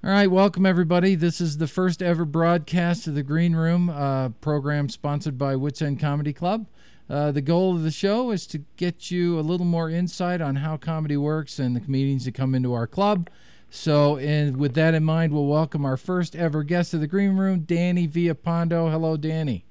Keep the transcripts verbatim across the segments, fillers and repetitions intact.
All right, welcome everybody. This is the first ever broadcast of the Green Room, uh, program sponsored by Wits End Comedy Club. Uh, the goal of the show is to get you a little more insight on how comedy works and the comedians that come into our club. So, and with that in mind, we'll welcome our first ever guest of the Green Room, Danny Villalpando. Hello, Danny.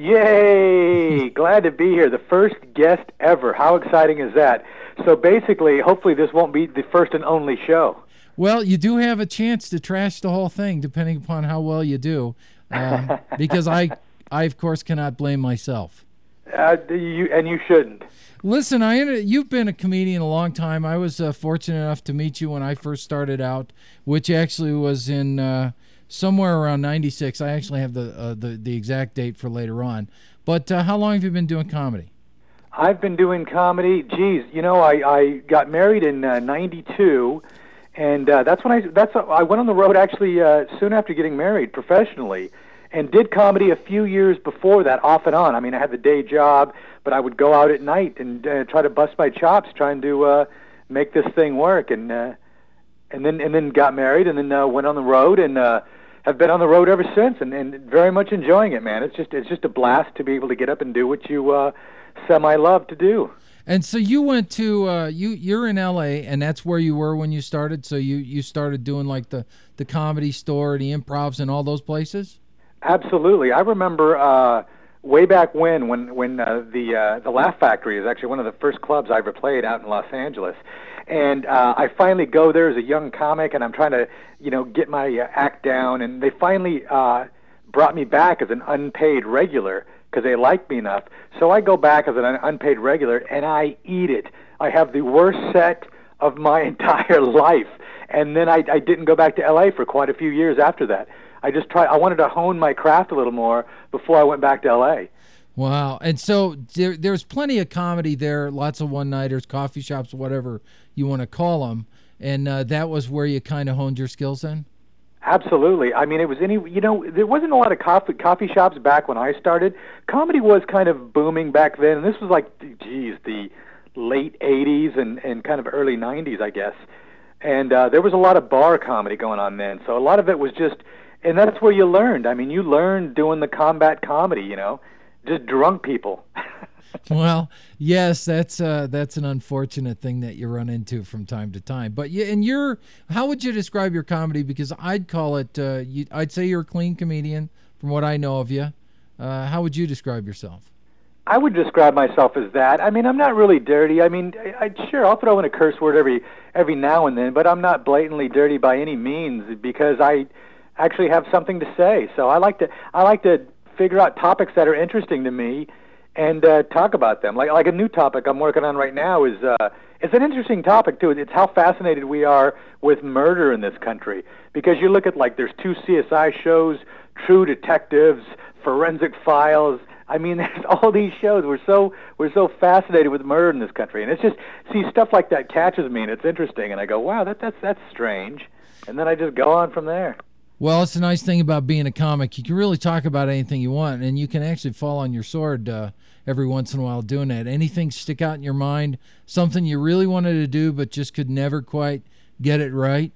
Yay! Glad to be here. The first guest ever. How exciting is that? So basically, hopefully this won't be the first and only show. Well, you do have a chance to trash the whole thing, depending upon how well you do, uh, because I, I, of course, cannot blame myself. Uh, you, and you shouldn't. Listen, I you've been a comedian a long time. I was uh, fortunate enough to meet you when I first started out, which actually was in uh, somewhere around ninety-six. I actually have the, uh, the, the exact date for later on. But uh, how long have you been doing comedy? I've been doing comedy. Geez, you know, I, I got married in uh, ninety-two. And uh, that's when I that's I went on the road actually uh, soon after getting married professionally, and did comedy a few years before that, off and on. I mean, I had the day job, but I would go out at night and uh, try to bust my chops trying to uh, make this thing work. And uh, and then and then got married, and then uh, went on the road, and uh, have been on the road ever since, and, and very much enjoying it, man. It's just it's just a blast to be able to get up and do what you uh, semi love to do. And so you went to uh, you you're in L A, and that's where you were when you started. So you, you started doing like the, the Comedy Store, the Improvs, and all those places. Absolutely, I remember uh, way back when when when uh, the uh, the Laugh Factory is actually one of the first clubs I ever played out in Los Angeles, and uh, I finally go there as a young comic, and I'm trying to you know get my uh, act down, and they finally uh, brought me back as an unpaid regular, because they like me enough. So I go back as an unpaid regular, and I eat it. I have the worst set of my entire life. And then I, I didn't go back to L A for quite a few years after that. I just tried. I wanted to hone my craft a little more before I went back to L A. Wow. And so there, there's plenty of comedy there, lots of one-nighters, coffee shops, whatever you want to call them. And uh, that was where you kind of honed your skills in? Absolutely. I mean, it was any, you know, there wasn't a lot of coffee coffee shops back when I started. Comedy was kind of booming back then, and this was like, geez, the late eighties and, and kind of early nineties, I guess. And uh, there was a lot of bar comedy going on then, so a lot of it was just, and that's where you learned. I mean, you learned doing the combat comedy, you know, just drunk people. Well, yes, that's uh, that's an unfortunate thing that you run into from time to time. But you, and you're, how would you describe your comedy? Because I'd call it, uh, you, I'd say you're a clean comedian from what I know of you. Uh, how would you describe yourself? I would describe myself as that. I mean, I'm not really dirty. I mean, I, I sure I'll throw in a curse word every every now and then, but I'm not blatantly dirty by any means because I actually have something to say. So I like to I like to figure out topics that are interesting to me and uh, talk about them. Like like a new topic I'm working on right now is uh, it's an interesting topic too. It's how fascinated we are with murder in this country, because you look at, like, there's two C S I shows, True Detectives, Forensic Files. I mean, there's all these shows. We're so we're so fascinated with murder in this country, and it's just, see, stuff like that catches me, and it's interesting, and I go, wow, that that's that's strange, and then I just go on from there. Well, it's a nice thing about being a comic. You can really talk about anything you want, and you can actually fall on your sword uh, every once in a while doing that. Anything stick out in your mind, something you really wanted to do but just could never quite get it right?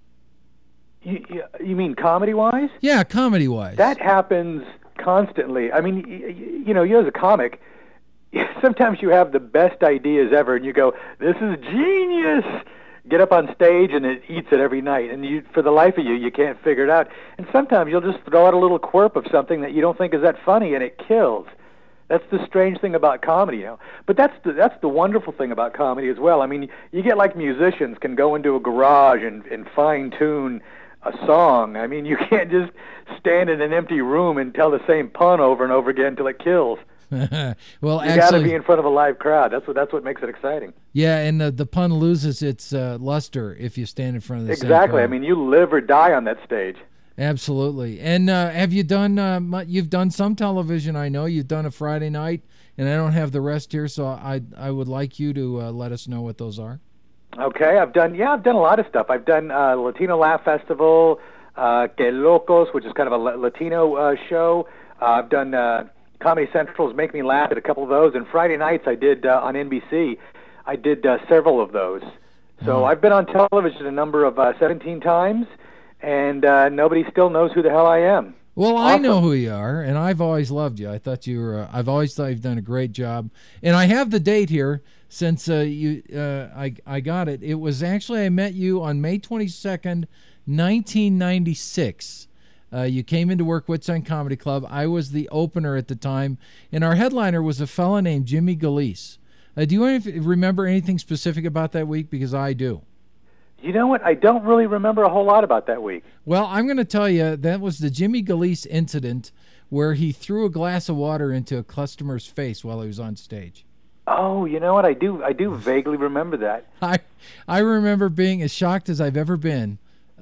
You, you, you mean comedy-wise? Yeah, comedy-wise. That happens constantly. I mean, you, you know, you as a comic, sometimes you have the best ideas ever, and you go, this is genius! Get up on stage, and it eats it every night. And you, for the life of you, you can't figure it out. And sometimes you'll just throw out a little quirk of something that you don't think is that funny, and it kills. That's the strange thing about comedy, you know. But that's the, that's the wonderful thing about comedy as well. I mean, you get like musicians can go into a garage and, and fine-tune a song. I mean, you can't just stand in an empty room and tell the same pun over and over again until it kills. Well, you actually, got to be in front of a live crowd. That's what that's what makes it exciting. Yeah, and the, the pun loses its uh, luster if you stand in front of the exactly. same crowd. I mean, you live or die on that stage. Absolutely. And uh, have you done? Uh, you've done some television. I know you've done a Friday night, and I don't have the rest here, so I I would like you to uh, let us know what those are. Okay, I've done yeah, I've done a lot of stuff. I've done uh, Latino Laugh Festival, uh, Que Locos, which is kind of a Latino uh, show. Uh, I've done uh, Comedy Central's Make Me Laugh at a couple of those, and Friday nights I did uh, on N B C. I did uh, several of those. So mm. I've been on television a number of uh, seventeen times, and uh, nobody still knows who the hell I am. Well, Awesome. I know who you are, and I've always loved you. I thought you were. Uh, I've always thought you've done a great job, and I have the date here since uh, you. Uh, I I got it. It was actually I met you on May twenty-second, nineteen ninety-six. Uh, you came into work Wits End Comedy Club. I was the opener at the time, and our headliner was a fella named Jimmy Galeese. Uh, do you remember anything specific about that week? Because I do. You know what? I don't really remember a whole lot about that week. Well, I'm going to tell you, that was the Jimmy Galeese incident where he threw a glass of water into a customer's face while he was on stage. Oh, you know what? I do I do vaguely remember that. I I remember being as shocked as I've ever been.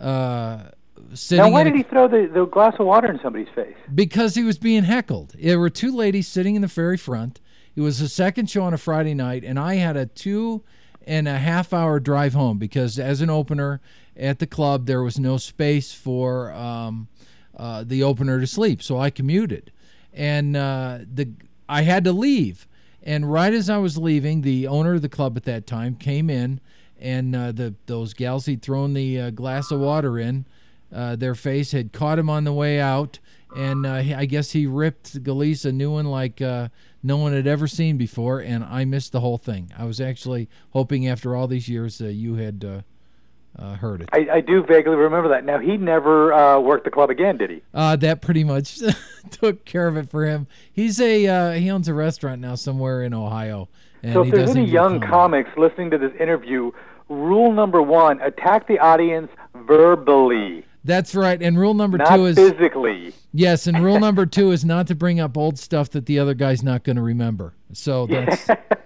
Uh, sitting now, why in a, did he throw the, the glass of water in somebody's face? Because he was being heckled. There were two ladies sitting in the very front. It was the second show on a Friday night, and I had a two and a half hour drive home because as an opener at the club, there was no space for um, uh, the opener to sleep. So I commuted, and uh, the I had to leave. And right as I was leaving, the owner of the club at that time came in, and uh, the those gals he'd thrown the uh, glass of water in uh, their face had caught him on the way out, and uh, I guess he ripped Galeese a new one like uh, no one had ever seen before, and I missed the whole thing. I was actually hoping after all these years uh, you had uh, uh, heard it. I, I do vaguely remember that. Now, he never uh, worked the club again, did he? Uh, that pretty much took care of it for him. He's a uh, he owns a restaurant now somewhere in Ohio. And so if he there's doesn't any do young comedy. comics listening to this interview, rule number one, attack the audience verbally. That's right. And rule number not two is physically. Yes, and rule number two is not to bring up old stuff that the other guy's not going to remember. So that's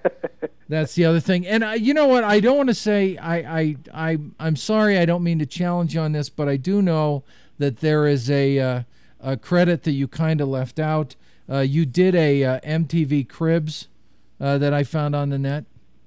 that's the other thing. And I, you know what? I don't want to say I I I I'm sorry. I don't mean to challenge you on this, but I do know that there is a uh, a credit that you kind of left out. Uh, you did a uh, M T V Cribs uh, that I found on the net.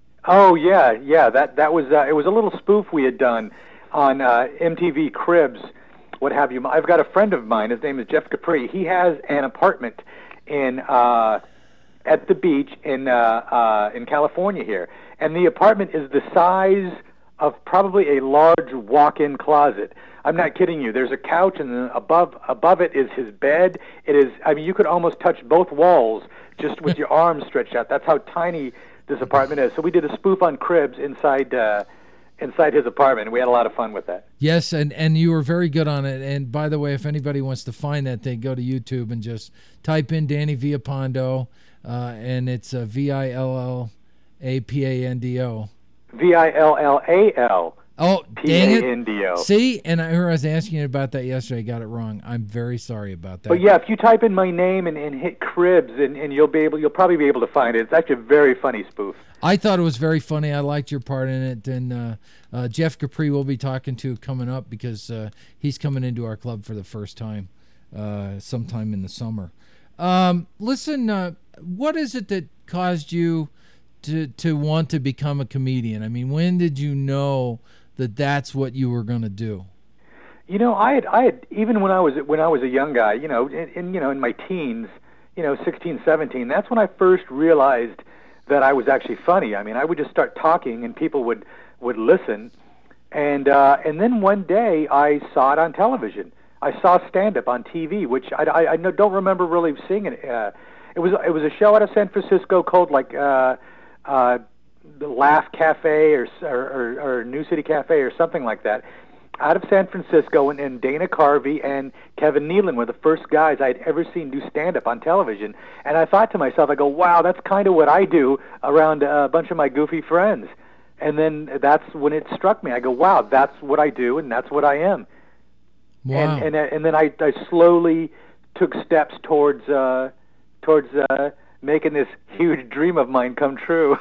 Oh yeah, yeah. That that was uh, it was a little spoof we had done on uh, M T V Cribs. What have you? I've got a friend of mine. His name is Jeff Capri. He has an apartment in uh, at the beach in uh, uh, in California here, and the apartment is the size of probably a large walk-in closet. I'm not kidding you. There's a couch, and then above above it is his bed. It is. I mean, you could almost touch both walls just with your arms stretched out. That's how tiny this apartment is. So we did a spoof on Cribs inside. Uh, inside his apartment, and we had a lot of fun with that. Yes, and, and you were very good on it. And by the way, if anybody wants to find that, they go to YouTube and just type in Danny Villapando, uh, and it's uh, V I L L A P A N D O. V I L L A L. Oh, P dang A N D O. it. See, and I, I was asking you about that yesterday. I got it wrong. I'm very sorry about that. But yeah, if you type in my name and, and hit Cribs, and, and you'll be able, you'll probably be able to find it. It's actually a very funny spoof. I thought it was very funny. I liked your part in it. And uh, uh, Jeff Capri we'll be talking to coming up because uh, he's coming into our club for the first time uh, sometime in the summer. Um, listen, uh, what is it that caused you to to want to become a comedian? I mean, when did you know that that's what you were going to do? You know, I had, I had, even when I was when I was a young guy, you know, in, in you know in my teens, you know, sixteen, seventeen, that's when I first realized that I was actually funny. I mean, I would just start talking, and people would would listen, and uh, and then one day I saw it on television. I saw stand-up on T V, which I, I, I don't remember really seeing it. Uh, it was it was a show out of San Francisco called like uh, uh, the Laugh Cafe or, or or New City Cafe or something like that, out of San Francisco, and, and Dana Carvey and Kevin Nealon were the first guys I'd ever seen do stand-up on television. And I thought to myself, I go, wow, that's kind of what I do around a bunch of my goofy friends. And then that's when it struck me. I go, wow, that's what I do, and that's what I am. Wow. And and, and then I, I slowly took steps towards uh, towards uh, making this huge dream of mine come true.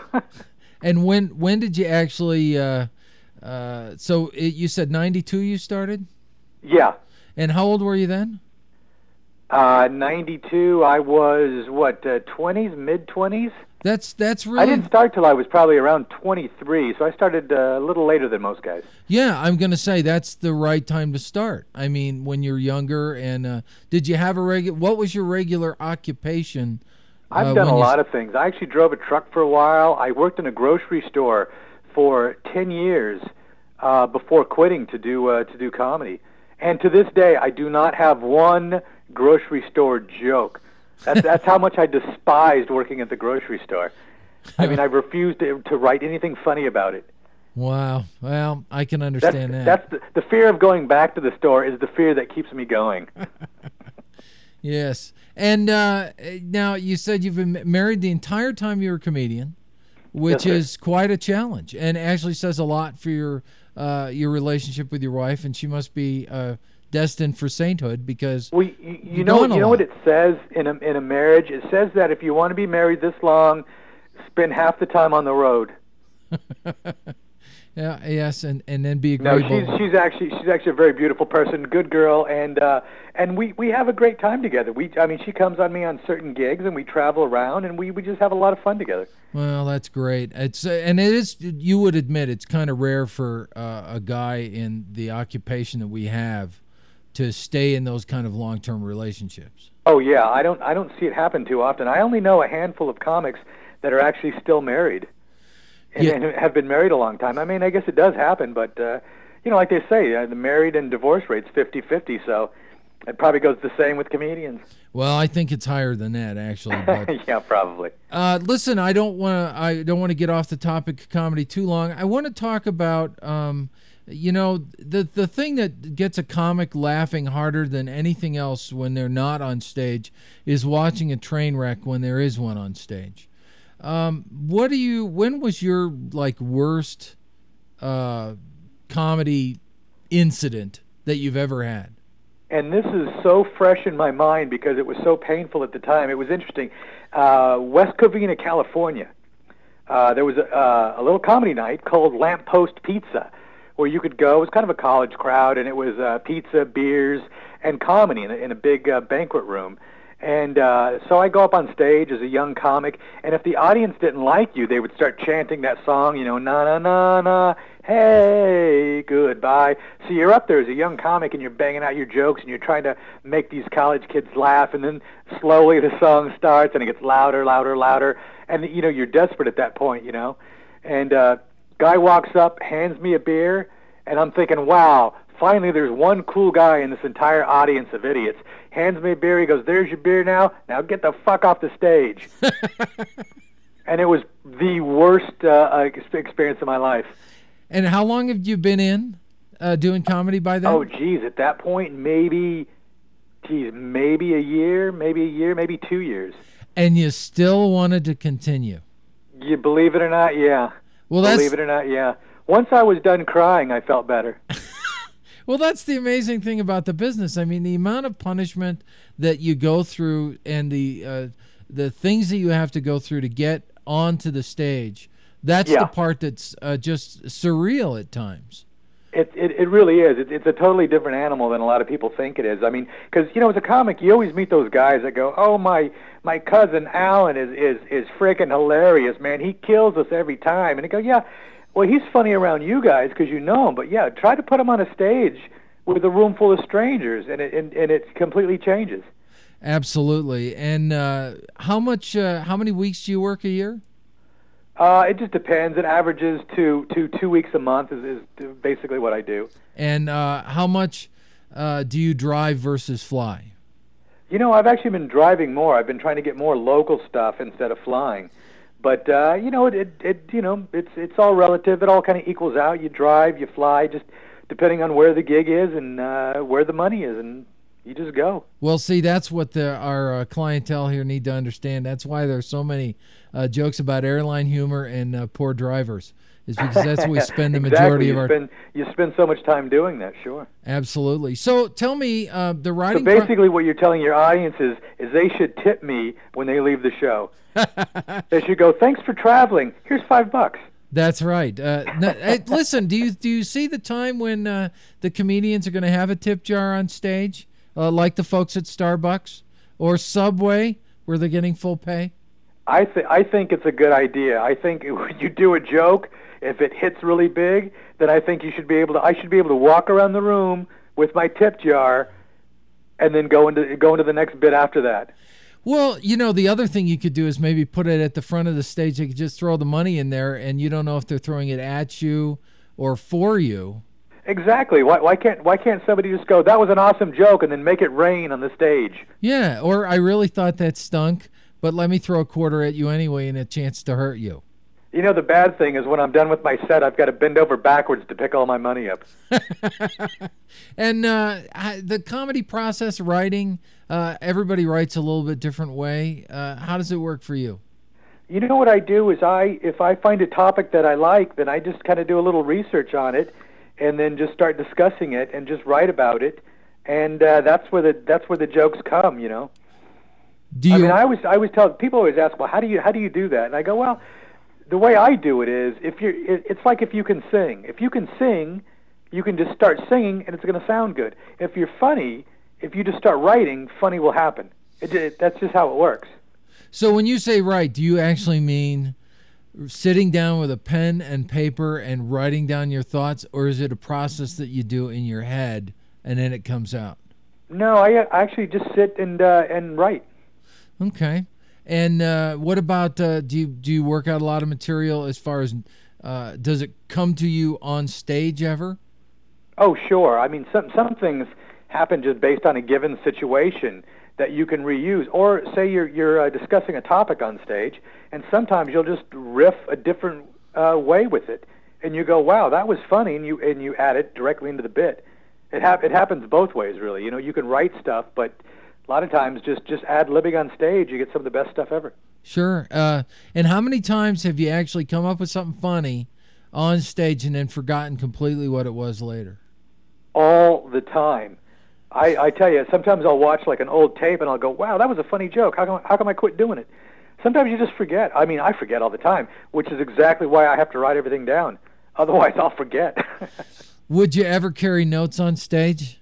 And when when did you actually? Uh, uh, so it, you said ninety-two you started? Yeah. And how old were you then? Uh, ninety-two. I was what uh, twenties, mid twenties. That's that's really. I didn't start till I was probably around twenty-three, so I started uh, a little later than most guys. Yeah, I'm gonna say that's the right time to start. I mean, when you're younger, and uh, did you have a regular? What was your regular occupation? I've uh, done a when you... lot of things. I actually drove a truck for a while. I worked in a grocery store for ten years uh, before quitting to do uh, to do comedy. And to this day, I do not have one grocery store joke. That's, that's how much I despised working at the grocery store. I mean, I refused to, to write anything funny about it. Wow. Well, I can understand that's, that. That's the, the fear of going back to the store is the fear that keeps me going. Yes. And uh, now you said you've been married the entire time you were a comedian, which Yes, is quite a challenge, and actually says a lot for your uh, your relationship with your wife. And she must be uh, destined for sainthood because well, you, you know you know what it says in a in a marriage. It says that if you want to be married this long, spend half the time on the road. Yeah, yes, and, and then be No, agreeable. she's she's actually she's actually a very beautiful person, good girl, and uh, and we, we have a great time together. We I mean, she comes on me on certain gigs, and we travel around, and we, we just have a lot of fun together. Well, that's great. It's uh, and it is. You would admit it's kind of rare for uh, a guy in the occupation that we have to stay in those kind of long-term relationships. Oh yeah, I don't I don't see it happen too often. I only know a handful of comics that are actually still married. And, Yeah. and have been married a long time. I mean, I guess it does happen, but, uh, you know, like they say, uh, the married and divorce rate's fifty-fifty, so it probably goes the same with comedians. Well, I think it's higher than that, actually. But, yeah, probably. uh, listen, I don't want to. I don't want to get off the topic of comedy too long. I want to talk about, um, you know, the the thing that gets a comic laughing harder than anything else when they're not on stage is watching a train wreck when there is one on stage. Um, what do you? When was your like worst uh, comedy incident that you've ever had? And this is so fresh in my mind because it was so painful at the time. It was interesting. Uh, West Covina, California. Uh, there was a, uh, a little comedy night called Lamppost Pizza, where you could go. It was kind of a college crowd, and it was uh, pizza, beers, and comedy in a, in a big uh, banquet room. And uh, so I go up on stage as a young comic, and if the audience didn't like you, they would start chanting that song, you know, na na na na, hey, goodbye. So you're up there as a young comic, and you're banging out your jokes, and you're trying to make these college kids laugh, and then slowly the song starts, and it gets louder, louder, louder, and you know you're desperate at that point, you know. And uh, guy walks up, hands me a beer, and I'm thinking, wow. Finally, there's one cool guy in this entire audience of idiots. Hands me a beer. He goes, "There's your beer now. Now get the fuck off the stage." And it was the worst uh, experience of my life. And how long have you been in uh, doing comedy by then? Oh, geez. At that point, maybe, geez, maybe a year, maybe a year, maybe two years. And you still wanted to continue? You believe it or not, yeah. Well, that's... Believe it or not, yeah. Once I was done crying, I felt better. Well, that's the amazing thing about the business. I mean, the amount of punishment that you go through and the uh, the things that you have to go through to get onto the stage, that's yeah. the part that's uh, just surreal at times. It, it it really is. It, it's a totally different animal than a lot of people think it is. I mean, because, you know, as a comic, you always meet those guys that go, oh, my my cousin Alan is, is, is freaking hilarious, man. He kills us every time. And they go, yeah, well, he's funny around you guys because you know him, but yeah, try to put him on a stage with a room full of strangers, and it and, and it completely changes. Absolutely. And uh, how much? Uh, how many weeks do you work a year? Uh, it just depends. It averages to to two weeks a month is, is basically what I do. And uh, how much uh, do you drive versus fly? You know, I've actually been driving more. I've been trying to get more local stuff instead of flying. But uh, you know, it, it, it, you know, it's it's all relative. It all kind of equals out. You drive, you fly, just depending on where the gig is and uh, where the money is, and you just go. Well, see, that's what the, our uh, clientele here need to understand. That's why there's so many uh, jokes about airline humor and uh, poor drivers, is because that's what we spend the majority exactly. of you our. Spend, you spend so much time doing that, sure. Absolutely. So tell me, uh, the writing. So basically, what you're telling your audience is, is they should tip me when they leave the show. They should go, "Thanks for traveling. Here's five bucks." That's right. Uh, no, hey, listen, do you do you see the time when uh, the comedians are going to have a tip jar on stage, uh, like the folks at Starbucks or Subway, where they're getting full pay? I th- I think it's a good idea. I think when you do a joke, if it hits really big, then I think you should be able to. I should be able to walk around the room with my tip jar, and then go into go into the next bit after that. Well, you know, the other thing you could do is maybe put it at the front of the stage. They could just throw the money in there, and you don't know if they're throwing it at you or for you. Exactly. Why, why can't why can't somebody just go, that was an awesome joke, and then make it rain on the stage? Yeah, or I really thought that stunk, but let me throw a quarter at you anyway and a chance to hurt you. You know, the bad thing is when I'm done with my set, I've got to bend over backwards to pick all my money up. And uh, the comedy process, writing, uh, everybody writes a little bit different way. Uh, how does it work for you? You know what I do is I, if I find a topic that I like, then I just kind of do a little research on it, and then just start discussing it and just write about it, and uh, that's where the that's where the jokes come. You know. Do you? I mean, I always I always tell people always ask, well, how do you how do you do that? And I go, well, the way I do it is if you're, it, it's like if you can sing. If you can sing, you can just start singing, and it's going to sound good. If you're funny, if you just start writing, funny will happen. It, it, that's just how it works. So when you say write, do you actually mean sitting down with a pen and paper and writing down your thoughts, or is it a process that you do in your head and then it comes out? No, I, I actually just sit and uh, and write. Okay. And uh, what about uh, do you do you work out a lot of material as far as uh, does it come to you on stage ever? Oh, sure. I mean, some some things happen just based on a given situation that you can reuse. Or say you're you're uh, discussing a topic on stage, and sometimes you'll just riff a different uh, way with it, and you go, "Wow, that was funny," and you and you add it directly into the bit. It hap- it happens both ways, really. You know, you can write stuff, but a lot of times just just ad-libbing on stage, you get some of the best stuff ever. Sure. Uh, and how many times have you actually come up with something funny on stage and then forgotten completely what it was later? All the time. I, I tell you, sometimes I'll watch like an old tape and I'll go, wow, that was a funny joke. How come, how come I quit doing it? Sometimes you just forget. I mean, I forget all the time, which is exactly why I have to write everything down. Otherwise, I'll forget. Would you ever carry notes on stage?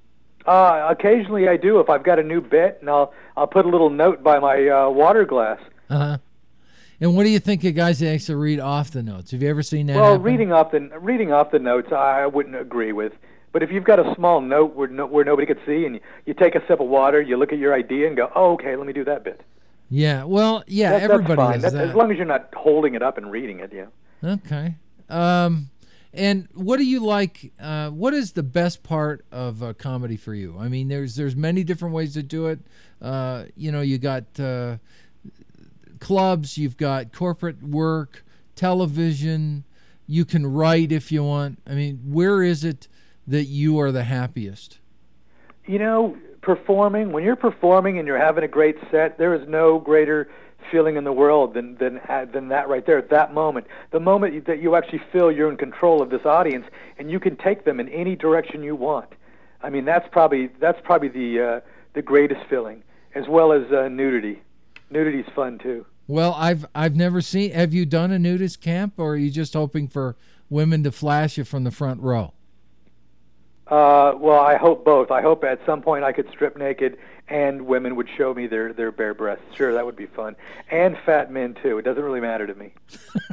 Uh, occasionally I do if I've got a new bit, and I'll, I'll put a little note by my uh, water glass. Uh-huh. And what do you think of guys that actually read off the notes? Have you ever seen that Well, happen? reading off the reading off the notes, I wouldn't agree with. But if you've got a small note where no, where nobody could see, and you, you take a sip of water, you look at your idea and go, "Oh, okay, let me do that bit." Yeah, well, yeah, that, everybody that's fine. does That's, that. as long as you're not holding it up and reading it, yeah. Okay. Um, and what do you like? Uh, what is the best part of uh, comedy for you? I mean, there's there's many different ways to do it. Uh, you know, you got uh, clubs, you've got corporate work, television. You can write if you want. I mean, where is it that you are the happiest? You know, performing, when you're performing and you're having a great set, there is no greater feeling in the world than than uh, than that right there at that moment. The moment that you actually feel you're in control of this audience and you can take them in any direction you want. I mean, that's probably that's probably the uh, the greatest feeling, as well as uh, nudity. Nudity's fun too. Well, I've I've never seen. Have you done a nudist camp, or are you just hoping for women to flash you from the front row? Uh, well, I hope both. I hope at some point I could strip naked and women would show me their, their bare breasts. Sure, that would be fun. And fat men, too. It doesn't really matter to me.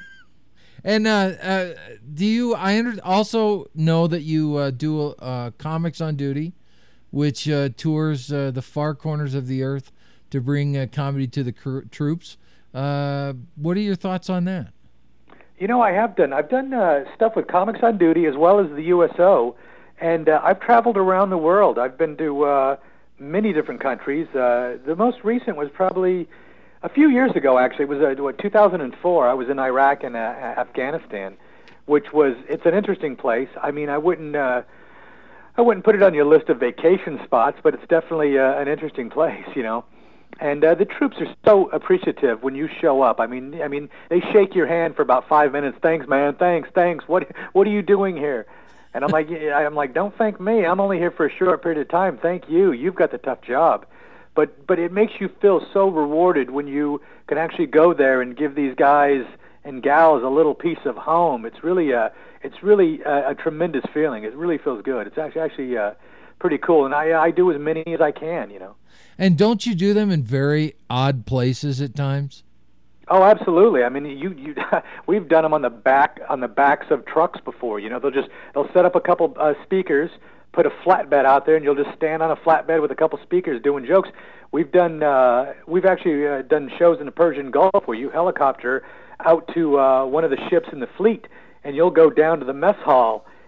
And uh, uh, do you, I under, also know that you uh, do uh, Comics on Duty, which uh, tours uh, the far corners of the earth to bring uh, comedy to the cr- troops. Uh, what are your thoughts on that? You know, I have done. I've done uh, stuff with Comics on Duty as well as the U S O. And uh, I've traveled around the world. I've been to uh, many different countries. Uh, the most recent was probably a few years ago, actually. It was uh, what, two thousand four. I was in Iraq and uh, Afghanistan, which was, it's an interesting place. I mean, I wouldn't uh, I wouldn't put it on your list of vacation spots, but it's definitely uh, an interesting place, you know. And uh, the troops are so appreciative when you show up. I mean, I mean, they shake your hand for about five minutes. Thanks, man. Thanks, thanks. What What are you doing here? And I'm like, I'm like, don't thank me. I'm only here for a short period of time. Thank you. You've got the tough job. But but it makes you feel so rewarded when you can actually go there and give these guys and gals a little piece of home. It's really a it's really a, a tremendous feeling. It really feels good. It's actually actually uh, pretty cool. And I I do as many as I can, you know. And don't you do them in very odd places at times? Oh, absolutely. I mean, you, you, we've done them on the back, on the backs of trucks before. You know, they'll just they'll set up a couple uh, speakers, put a flatbed out there, and you'll just stand on a flatbed with a couple speakers doing jokes. We've done, uh, we've actually uh, done shows in the Persian Gulf where you helicopter out to uh, one of the ships in the fleet, and you'll go down to the mess hall,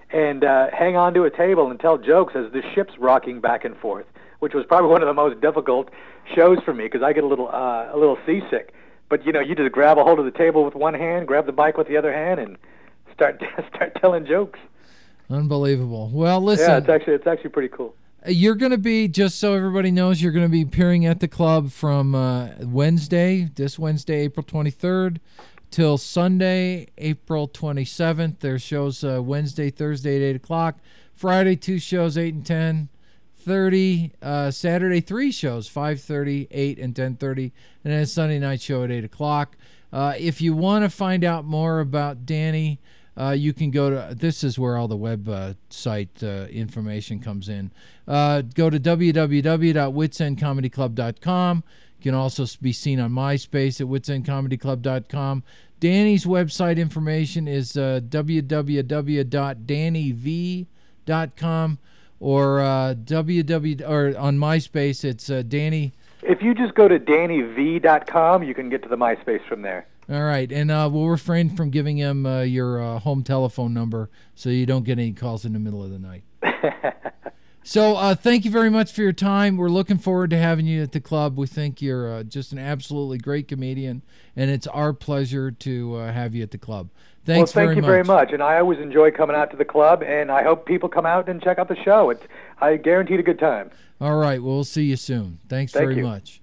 and uh, hang onto a table and tell jokes as the ship's rocking back and forth, which was probably one of the most difficult shows for me because I get a little uh, a little seasick. But you know, you just grab a hold of the table with one hand, grab the mic with the other hand, and start start telling jokes. Unbelievable. Well, listen. Yeah, it's actually it's actually pretty cool. You're going to be, just so everybody knows, you're going to be appearing at the club from uh, Wednesday, this Wednesday, April twenty-third, till Sunday, April twenty-seventh. There's shows uh, Wednesday, Thursday at eight o'clock. Friday, two shows, eight and ten thirty. Uh, Saturday, three shows, five thirty, eight, and ten thirty. And then a Sunday night show at eight o'clock. Uh, if you want to find out more about Danny, Uh, you can go to, this is where all the web uh, site uh, information comes in. Uh, go to w w w dot wits end comedy club dot com. You can also be seen on MySpace at wits end comedy club dot com. Danny's website information is uh, w w w dot danny v dot com or uh, www or on MySpace it's uh, Danny. If you just go to danny v dot com, you can get to the MySpace from there. All right, and uh, we'll refrain from giving him uh, your uh, home telephone number so you don't get any calls in the middle of the night. So uh, thank you very much for your time. We're looking forward to having you at the club. We think you're uh, just an absolutely great comedian, and it's our pleasure to uh, have you at the club. Thanks well, thank very you much. very much, and I always enjoy coming out to the club, and I hope people come out and check out the show. It's, I guaranteed a good time. All right, well, we'll see you soon. Thanks Thank very you. much.